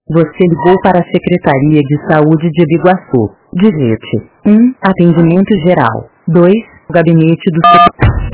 Você ligou para a Secretaria de Saúde de Biguaçu. Digite 1. Atendimento geral. 2. Gabinete do secretário.